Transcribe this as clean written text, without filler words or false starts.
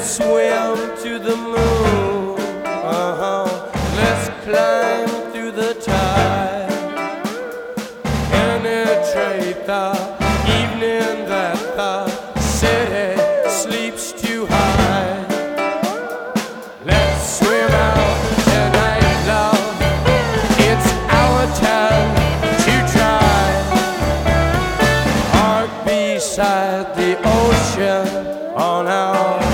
Let's swim to the moon. Let's climb through the tide. Penetrate the evening that the city sleeps too high. Let's swim out tonight, love. It's our time to try. Park beside the ocean on our